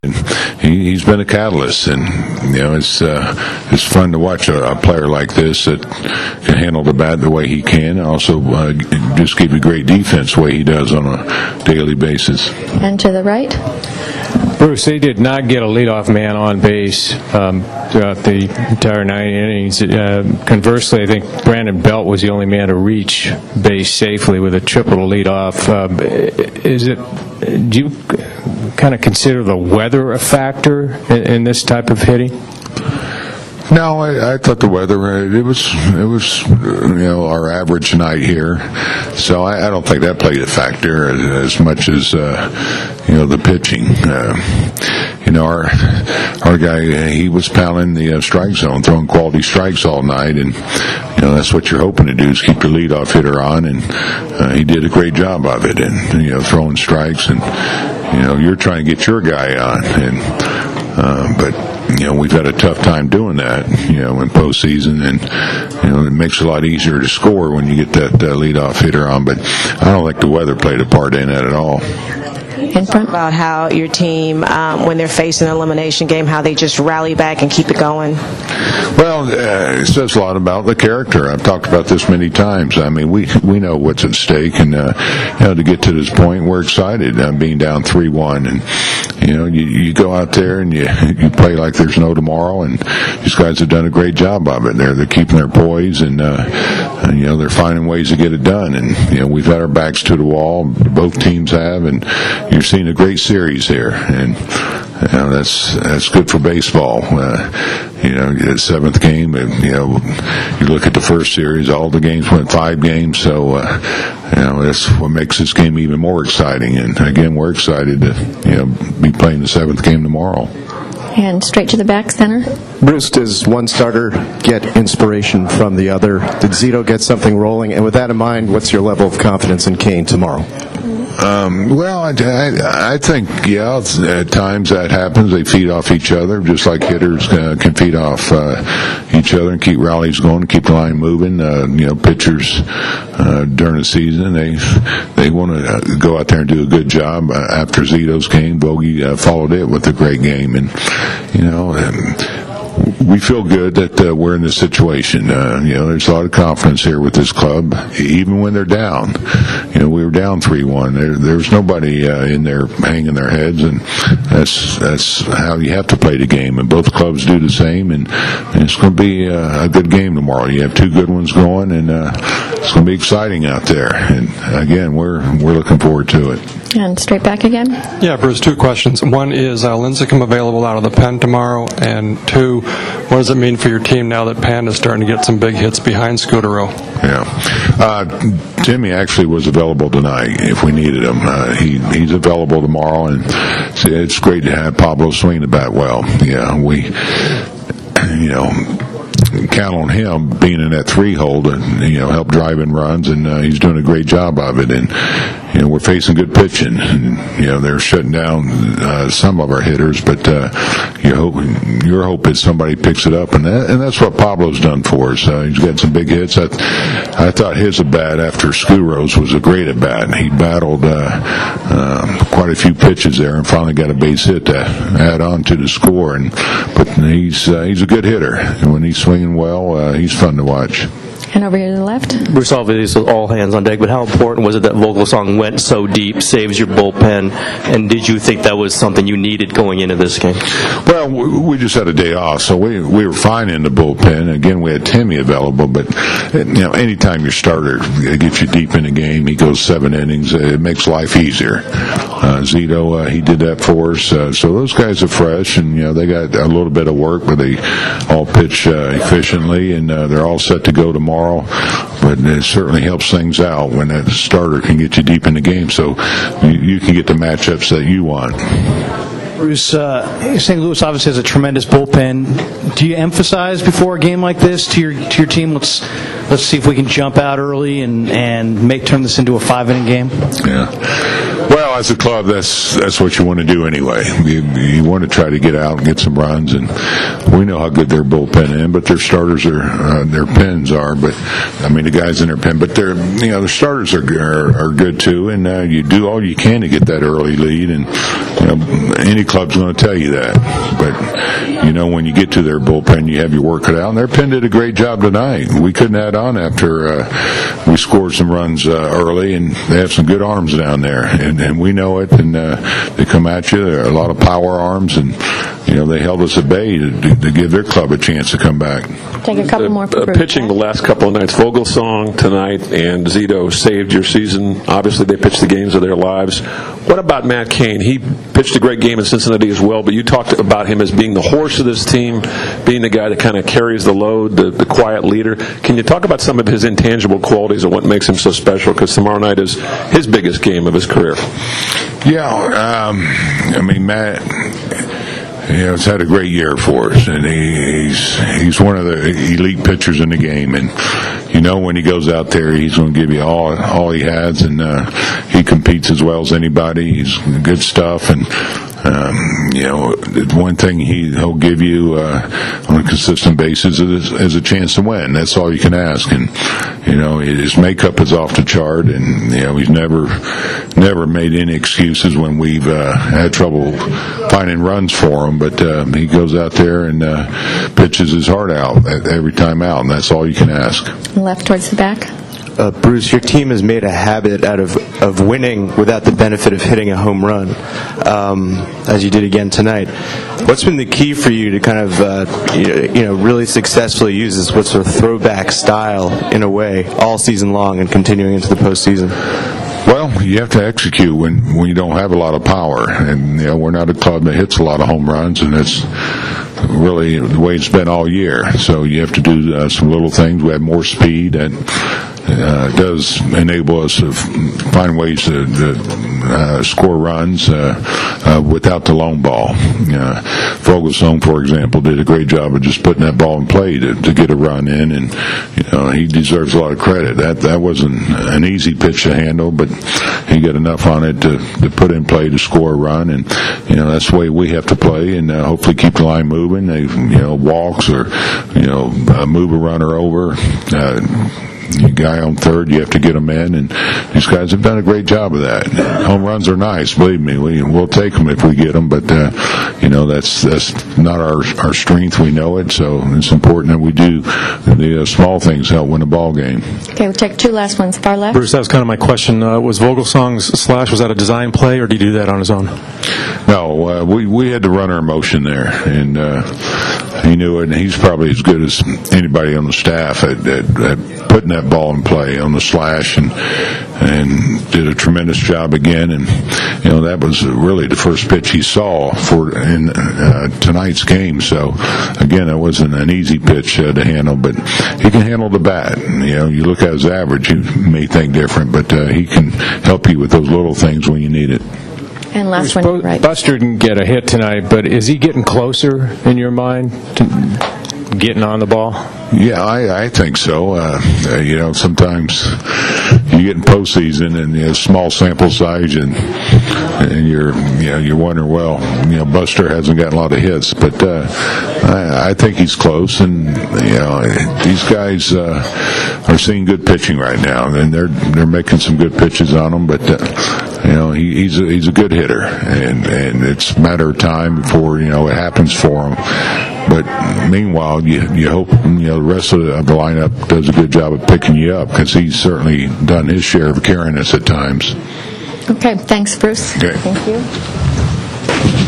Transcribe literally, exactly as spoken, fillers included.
And he, he's been a catalyst, and you know it's uh, it's fun to watch a, a player like this that can handle the bat the way he can, and also uh, just give you great defense the way he does on a daily basis. And to the right, Bruce, they did not get a leadoff man on base um, throughout the entire nine innings. Uh, conversely, I think Brandon Belt was the only man to reach base safely with a triple to lead off. Um, is it? Do you kind of consider the weather a factor in, in this type of hitting? No, I, I thought the weather, it was, it was, you know, our average night here. So I, I don't think that played a factor as, as much as, uh, you know, the pitching. Uh, you know, our, our guy, he was pounding the uh, strike zone, throwing quality strikes all night. And, you know, that's what you're hoping to do is keep your leadoff hitter on. And uh, he did a great job of it. And, you know, throwing strikes. And, you know, you're trying to get your guy on. And, uh, but, you know, we've had a tough time doing that, you know, in postseason, and, you know, it makes it a lot easier to score when you get that uh, leadoff hitter on, but I don't think the weather played a part in that at all. In front. About how your team, um, when they're facing an elimination game, how they just rally back and keep it going. Well, uh, it says a lot about the character. I've talked about this many times. I mean, we we know what's at stake, and uh, you know, to get to this point, we're excited. Uh, being down three one, and you know, you, you go out there and you you play like there's no tomorrow, and these guys have done a great job of it. They're they're keeping their poise, and, uh, and you know, they're finding ways to get it done. And you know, we've had our backs to the wall. Both teams have, and you're seeing a great series here, and you know, that's that's good for baseball. Uh, you know, the seventh game, and you know, you look at the first series, all the games went five games, so uh, you know, that's what makes this game even more exciting. And again, we're excited to you know be playing the seventh game tomorrow. And straight to the back center. Bruce, does one starter get inspiration from the other? Did Zito get something rolling? And with that in mind, what's your level of confidence in Kane tomorrow? Um, well, I, I, I think, yeah, at times that happens. They feed off each other, just like hitters uh, can feed off uh, each other and keep rallies going, keep the line moving. Uh, you know, pitchers uh, during the season, they they want to go out there and do a good job. Uh, after Zito's game, Bogey uh, followed it with a great game. And, you know, and, we feel good that uh, we're in this situation. Uh, you know, there's a lot of confidence here with this club, even when they're down. You know, we were down three one. There, there's nobody uh, in there hanging their heads, and that's that's how you have to play the game. And both clubs do the same, and, and it's going to be uh, a good game tomorrow. You have two good ones going, and uh, it's going to be exciting out there. And again, we're we're looking forward to it. And straight back again. Yeah, Bruce, two questions. One is, uh, Lincecum available out of the pen tomorrow? And two, what does it mean for your team now that Panda's starting to get some big hits behind Scutaro? Yeah. Uh, Timmy actually was available tonight if we needed him. Uh, he He's available tomorrow, and it's great to have Pablo swing the bat well. Yeah, we, you know, count on him being in that three hole to, you know, help drive in runs, and uh, he's doing a great job of it. And you know, we're facing good pitching, and you know, they're shutting down uh, some of our hitters, but uh, you hope, your hope is somebody picks it up, and that, and that's what Pablo's done for us. Uh, he's got some big hits. I, I thought his at bat after Scutaro was a great at bat. He battled uh, uh, quite a few pitches there, and finally got a base hit to add on to the score. And but he's uh, he's a good hitter, and when he's swinging well, uh, he's fun to watch. And over here to the left. Bruce, obviously all hands on deck, but how important was it that Vogelsong went so deep, saves your bullpen, and did you think that was something you needed going into this game? Well, we just had a day off, so we we were fine in the bullpen. Again, we had Timmy available, but you know, anytime your starter gets you deep in the game, he goes seven innings, it makes life easier. Uh, Zito, uh, he did that for us. Uh, so those guys are fresh, and you know, they got a little bit of work, but they all pitch uh, efficiently, and uh, they're all set to go tomorrow. But it certainly helps things out when that starter can get you deep in the game, so you, you can get the matchups that you want. Bruce, uh, Saint Louis obviously has a tremendous bullpen. Do you emphasize before a game like this to your to your team? Let's let's see if we can jump out early and and make turn this into a five inning game. Yeah. Well, as a club, that's that's what you want to do anyway. You, you want to try to get out and get some runs, and we know how good their bullpen is, but their starters are uh, their pens are. But I mean, the guys in their pen, but their you know their starters are are, are good too, and uh, you do all you can to get that early lead, and you know, any club's going to tell you that. But, you know, when you get to their bullpen, you have your work cut out. And their pen did a great job tonight. We couldn't add on after uh, we scored some runs uh, early, and they have some good arms down there. And, and we know it, and uh, they come at you. There are a lot of power arms, and, you know, they held us at bay to, to give their club a chance to come back. Take a couple more for uh, Bruce. Pitching the last couple of nights, Vogelsong tonight and Zito saved your season. Obviously, they pitched the games of their lives. What about Matt Cain? He pitched a great game in Cincinnati as well, but you talked about him as being the horse of this team, being the guy that kind of carries the load, the, the quiet leader. Can you talk about some of his intangible qualities and what makes him so special? Because tomorrow night is his biggest game of his career. Yeah, um, I mean, Matt, you know, he's had a great year for us, and he, he's he's one of the elite pitchers in the game. And you know, when he goes out there, he's going to give you all all he has, and uh, he competes as well as anybody. He's good stuff, and um, you know, one thing he he'll give you uh, on a consistent basis is, is a chance to win. That's all you can ask. And you know, his makeup is off the chart, and you know, he's never never made any excuses when we've uh, had trouble finding runs for him. But um, he goes out there and uh, pitches his heart out every time out, and that's all you can ask. Left towards the back. Uh, Bruce, your team has made a habit out of, of winning without the benefit of hitting a home run, um, as you did again tonight. What's been the key for you to kind of, uh, you know, really successfully use this what's sort of throwback style in a way all season long and continuing into the postseason? Well, you have to execute when, when you don't have a lot of power, and you know, we're not a club that hits a lot of home runs, and it's really the way it's been all year. So you have to do uh, some little things. We have more speed, and uh, it does enable us to f- find ways to, to uh, score runs uh, uh, without the long ball. Uh, Vogelsong, for example, did a great job of just putting that ball in play to, to get a run in, and you know, he deserves a lot of credit. That that wasn't an easy pitch to handle, but he got enough on it to, to put in play to score a run, and you know, that's the way we have to play, and uh, hopefully keep the line moving. They, you know, walks or you know, uh, move a runner over. Uh, You guy on third, you have to get them in, and these guys have done a great job of that. Home runs are nice, believe me. We, we'll take them if we get them, but uh, you know, that's that's not our our strength. We know it, so it's important that we do the uh, small things help win a ball game. Okay, we'll take two last ones. Far left. Bruce, that was kind of my question. Uh, was Vogelsong's slash, was that a design play, or did he do that on his own? No, uh, we we had to run our motion there, and uh, he knew it. And he's probably as good as anybody on the staff at, at, at putting that ball in play on the slash, and and did a tremendous job again. And you know, that was really the first pitch he saw for in uh, tonight's game. So again, it wasn't an easy pitch uh, to handle, but he can handle the bat. You know, you look at his average, you may think different, but uh, he can help you with those little things when you need it. And last one, Bo- right. Buster didn't get a hit tonight, but is he getting closer in your mind to getting on the ball? Yeah, I, I think so. Uh, uh, you know, sometimes you get in postseason and you know, small sample size, and and you're you know you're wondering, well, you know, Buster hasn't gotten a lot of hits, but uh, I, I think he's close, and you know, these guys uh, are seeing good pitching right now, and they're they're making some good pitches on them, but. Uh, You know, he, he's a, he's a good hitter, and, and it's a matter of time before, you know, it happens for him. But meanwhile, you you hope, you know, the rest of the, of the lineup does a good job of picking you up, because he's certainly done his share of carrying us at times. Okay, thanks, Bruce. Okay. Thank you.